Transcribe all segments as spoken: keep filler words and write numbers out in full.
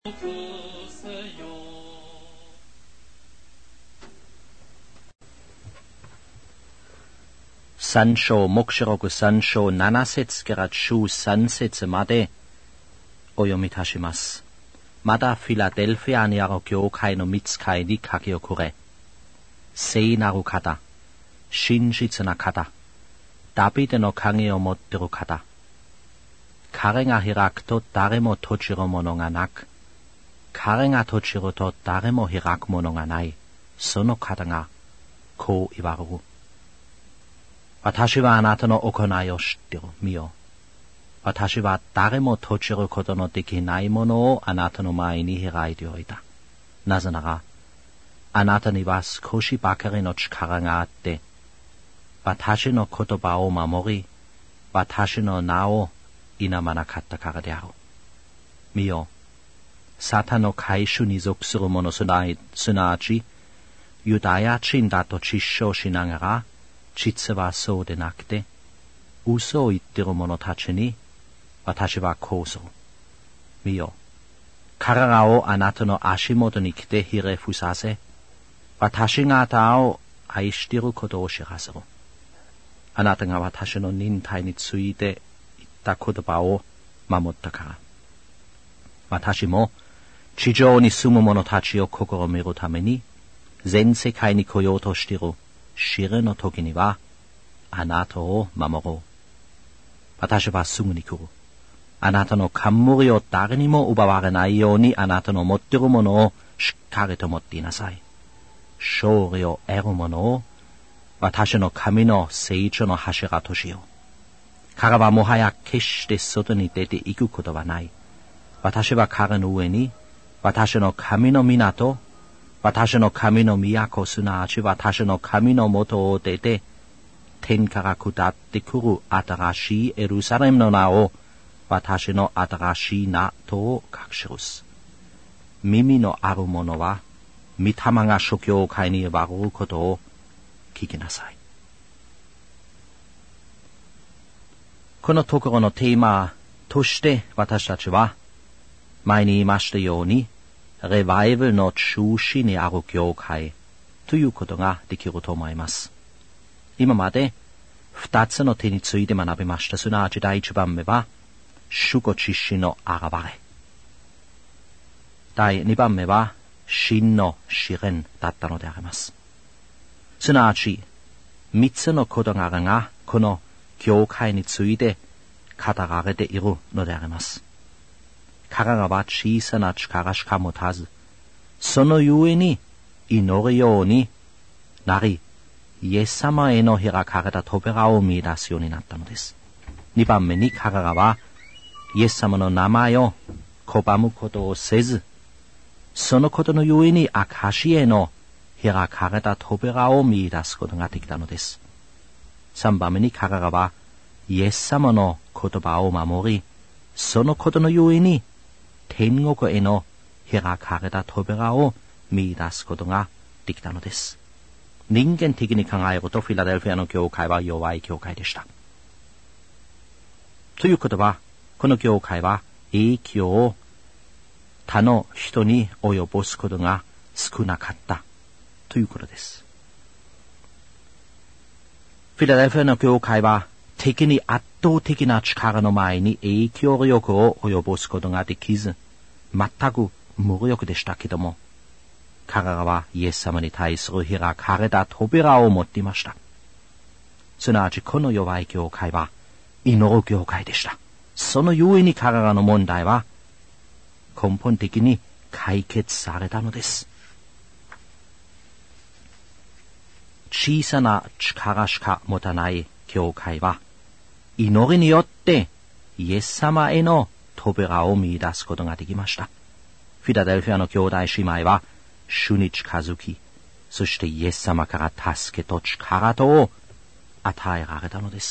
さん章目視録さん章なな節からじゅうさん節までお読みいたします。またフィラデルフィアにある教会の御使いに書き送れ。聖なる方、真実な方、ダビデの影を持っている方。彼が開くと誰も閉じるものがなく、彼が閉じると誰も開くものがない。その方がこう言われる。私はあなたの行いを知っている。見よ。私は誰も閉じることのできないものをあなたの前に開いておいた。なぜなら、あなたには少しばかりの力があって、私の言葉を守り、私の名を否まなかったからである。見よ。サタンの会衆に属する者すなわち、ユダヤ人だと実証しながら、実はそうでなくて、嘘を言っている者たちに、私はこうする。見よ。彼らをあなたの足元に来てひれ伏させ、私があなたを愛していることを知らせる。あなたが私の忍耐について言った言葉を守ったから。私も地上に住む者たちを試みるために、全世界に来ようとしている試練の時には、あなたを守ろう。私はすぐに来る。あなたの冠を誰にも奪われないように、あなたの持っているものをしっかりと持っていなさい。勝利を得るものを、私の神の聖女の柱としよう。彼はもはや決して外に出て行くことはない。私は彼の上に、私の神の港、私の神の都、すなわち私の神の元を出て、天から下ってくる新しいエルサレムの名を、私の新しい名とを書き記す。耳のある者は、御霊が諸教会に言われることを聞きなさい。このところのテーマとして私たちは、前に言いましたように、レバイバルの中心にある教会ということができると思います。今まで二つの手について学びました。すなわち第一番目は、主ご自身の現れ。第二番目は、真の試練だったのであります。すなわち、三つの事柄がこの教会について語られているのであります。彼らは小さな力しか持たず、そのゆえに祈るようになり、イエス様への開かれた扉を見出すようになったのです。二番目に彼らはイエス様の名前を拒むことをせず、そのことのゆえに証への開かれた扉を見出すことができたのです。三番目に彼らはイエス様の言葉を守り、そのことのゆえに天国への開かれた扉を見出すことができたのです。人間的に考えるとフィラデルフィアの教会は弱い教会でした。ということは、この教会は影響を他の人に及ぼすことが少なかったということです。フィラデルフィアの教会は敵に圧倒的な力の前に影響力を及ぼすことができず、全く無力でしたけども、彼らはイエス様に対する開かれた扉を持っていました。すなわちこの弱い教会は祈る教会でした。そのゆえに彼らの問題は根本的に解決されたのです。小さな力しか持たない教会は、祈りによってイエス様への扉を見出すことができました。フィラデルフィアの兄弟姉妹は、主に近づき、そしてイエス様から助けと力とを与えられたのです。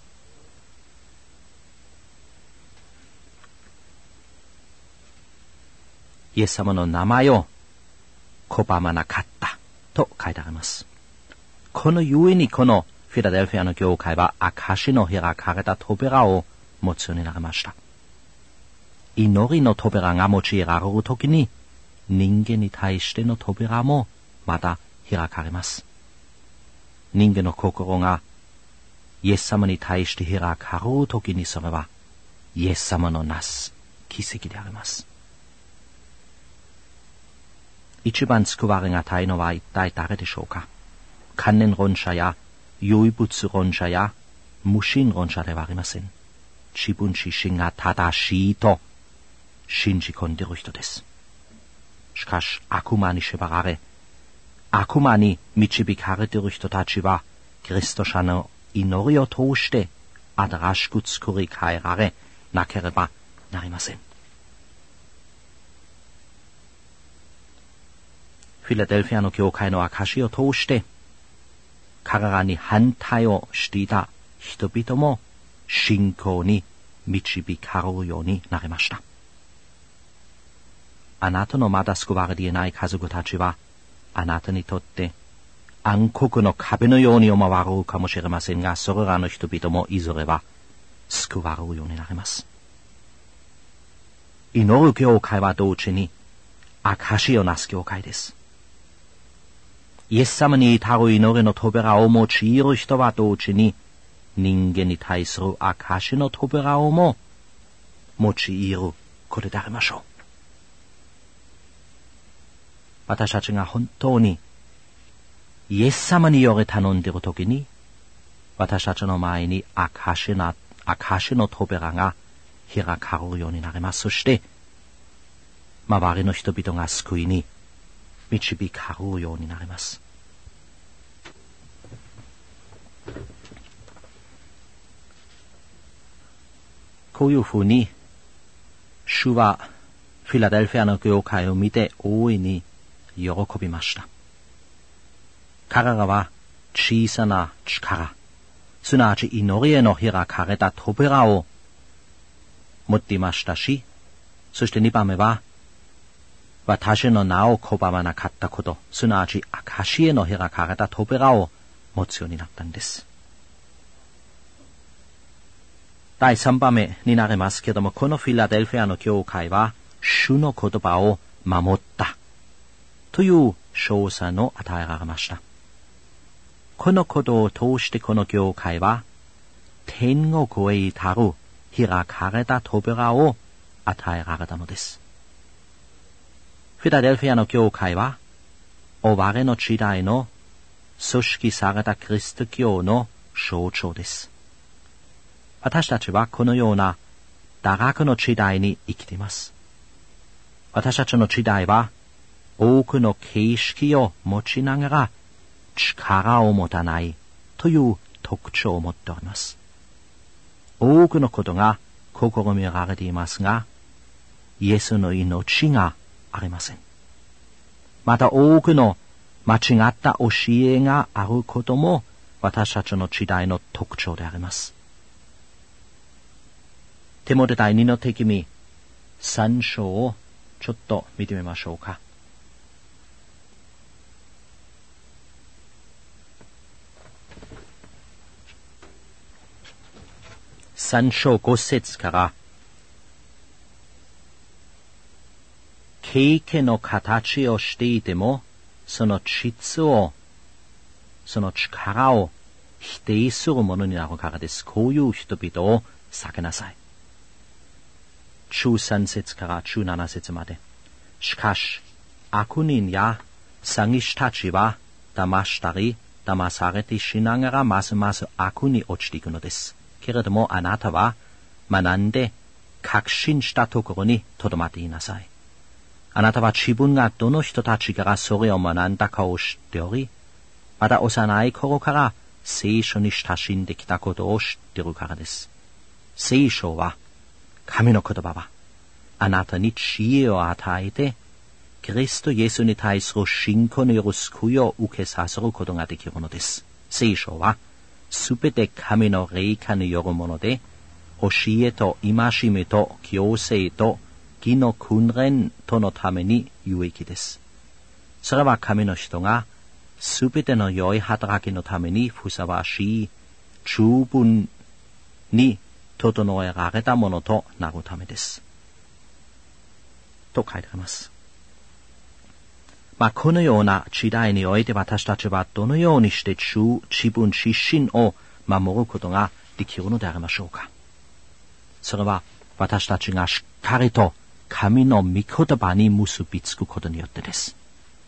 イエス様の名前を拒まなかったと書いてあります。このゆえにこのフィラデルフィアの教会は証の開かれた扉を持つようになりました。 祈りの扉が用いられるときに、人間に対しての扉もまた開かれます。人間の心がイエス様に対して開かれるときに、それはイエス様のなす奇跡であります。一番救われがたいのは一体誰でしょうか。観念論者や唯物論者や無神論者ではありません。自分自身が正しいと信じ込んでいる人です。しかし悪魔に縛られ、悪魔に導かれている人たちは、キリスト者の祈りを通して新しく作り変えられなければなりません。フィラデルフィアの教会の証を通して、彼らに反対をしていた人々も信仰に導かれるようになりました。あなたのまだ救われていない家族たちは、あなたにとって暗黒の壁のように思われるかもしれませんが、それらの人々もいずれは救われるようになります。祈る教会は同時に証をなす教会です。イエス様に至る祈りの扉を用いる人は同時に、人間に対する証の扉をも用いることでありましょう。私たちが本当にイエス様により頼んでいるときに、私たちの前に証な、証の扉が開かれるようになります。そして、周りの人々が救いに導かれるようになります。こういうふうに、主はフィラデルフィアの教会を見て大いに喜びました。彼らは小さな力、すなわち祈りへの開かれた扉を持っていましたし、そして二番目は、私の名を拒まなかったこと、すなわち証への開かれた扉を持つようになったんです。第三番目になりますけども、このフィラデルフィアの教会は、主の言葉を守ったという賞賛を与えられました。このことを通してこの教会は、天国へ至る開かれた扉を与えられたのです。フィラデルフィアの教会は、終わりの時代の組織されたキリスト教の象徴です。私たちはこのような堕落の時代に生きています。私たちの時代は、多くの形式を持ちながら力を持たないという特徴を持っております。多くのことが試みられていますが、イエスの命がありません。また多くの間違った教えがあることも私たちの時代の特徴であります。テモテ第二の手紙三章をちょっと見てみましょうか。三章五節から、経験の形をしていても、その質を、その力を否定するものになるからです。こういう人々を避けなさい。中三節から中七節まで。しかし、悪人や詐欺師たちは騙したり、騙されてしながらますます悪に落ちていくのです。けれどもあなたは学んで確信したところにとどまっていなさい。あなたは自分がどの人たちからそれを学んだかを知っており、また幼い頃から聖書に親しんできたことを知っているからです。聖書は、神の言葉は、あなたに知恵を与えて、キリストイエスに対する信仰による救いを受けさせることができるのです。聖書は、すべて神の霊感によるもので、教えと戒めと矯正と義の訓練とのために有益です。それは神の人がすべての良い働きのためにふさわしい、十分に整えられたものとなるためです。 と書いてあります。まあ、このような時代において私たちはどのようにして主自分自身を守ることができるのでありましょうか。それは私たちがしっかりと神の御言葉に結びつくことによってです。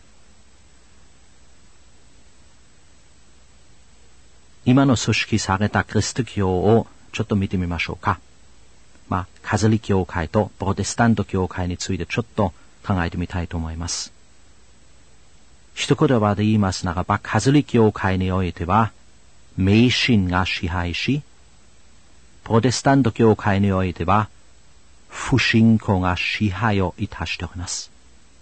今の組織されたキリスト教をちょっと見てみましょうか。まあ、カトリック教会とプロテスタント教会についてちょっと考えてみたいと思います。一言葉で言いますならば、カトリック教会においては、迷信が支配し、プロテスタント教会においては、不信仰が支配をいたしております。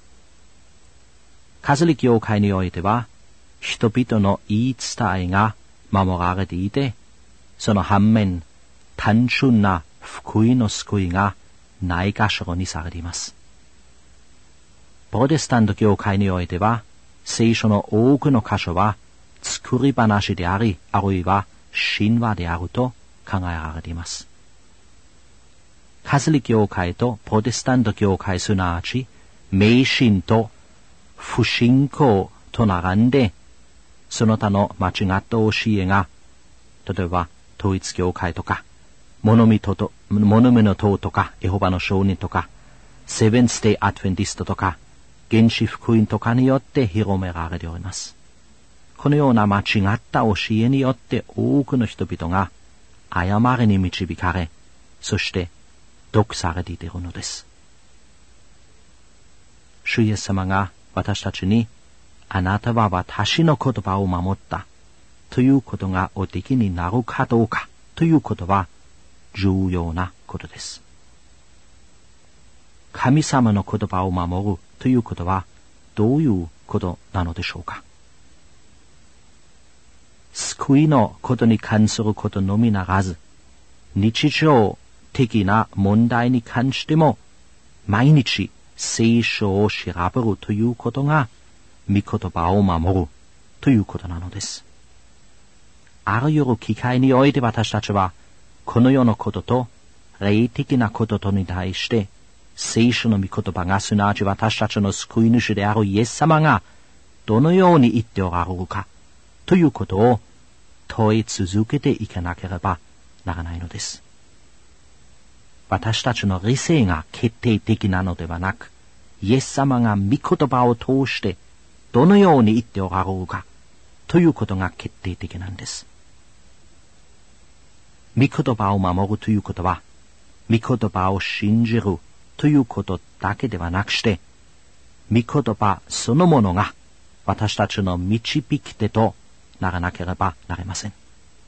カトリック教会においては、人々の言い伝えが守られていて、その反面、単純な福音の救いがないがしろにされています。プロテスタント教会においては、聖書の多くの箇所は作り話であり、あるいは神話であると考えられています。カトリック教会とプロテスタント教会すなわち、迷信と不信仰と並んで、その他の間違った教えが、例えば統一教会とか、物見と物見の塔とか、エホバの証人とか、セブンスデイアドベンティストとか、原始福音とかによって広められております。このような間違った教えによって多くの人々が誤りに導かれ、そして毒されているのです。主イエス様が私たちに、あなたは私の言葉を守ったということがおできになるかどうかということは重要なことです。神様の言葉を守るということはどういうことなのでしょうか。救いのことに関することのみならず、日常的な問題に関しても毎日聖書を調べるということが御言葉を守るということなのです。あらゆる機会において私たちはこの世のことと霊的なこととに対して聖書の御言葉がすなわち私たちの救い主であるイエス様がどのように言っておられるかということを問い続けていかなければならないのです。私たちの理性が決定的なのではなく、イエス様が御言葉を通してどのように言っておられるかということが決定的なんです。御言葉を守るということは、御言葉を信じるということだけではなくして、御言葉そのものが私たちの導き手とならなければなりません。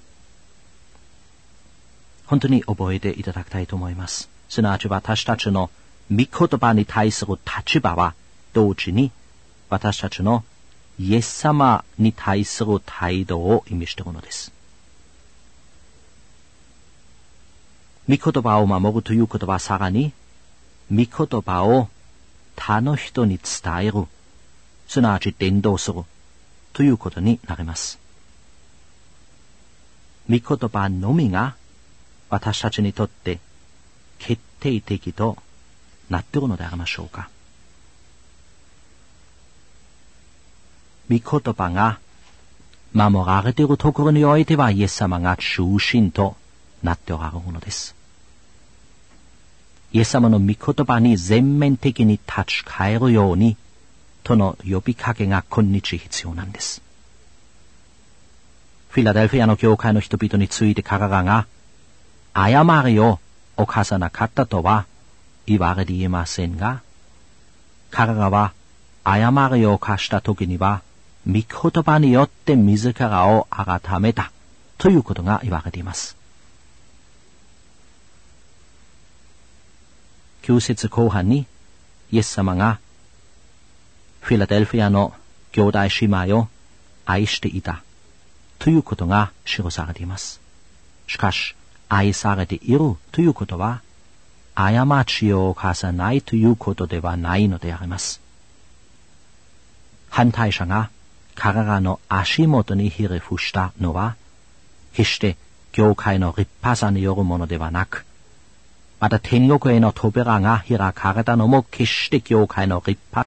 本当に覚えていただきたいと思います。すなわち私たちの御言葉に対する立場は同時に私たちのイエス様に対する態度を意味しているのです。御言葉を守るということはさらに御言葉を他の人に伝える、すなわち伝道するということになります。御言葉のみが私たちにとって決定的となっているのでありましょうか。御言葉が守られているところにおいてはイエス様が中心となっておられるのです。イエス様の御言葉に全面的に立ち返るようにとの呼びかけが今日必要なんです。フィラデルフィアの教会の人々について彼らが誤りを犯さなかったとは言われていませんが、彼らは誤りを犯した時には御言葉によって自らを改めたということが言われています。きゅう節後半にイエス様がフィラデルフィアの兄弟姉妹を愛していたということが記されています。しかし愛されているということは過ちを犯さないということではないのであります。反対者が彼らの足元にひれ伏したのは決して教会の立派さによるものではなく、 また天国への扉が開かれたのも決して教会の立法